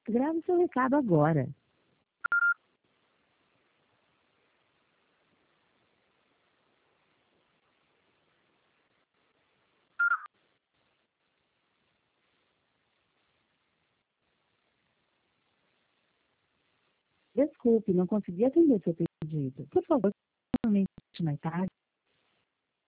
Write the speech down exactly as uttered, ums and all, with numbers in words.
Grave seu recado agora. Desculpe, não consegui atender seu pedido. Por favor, novamente mais tarde.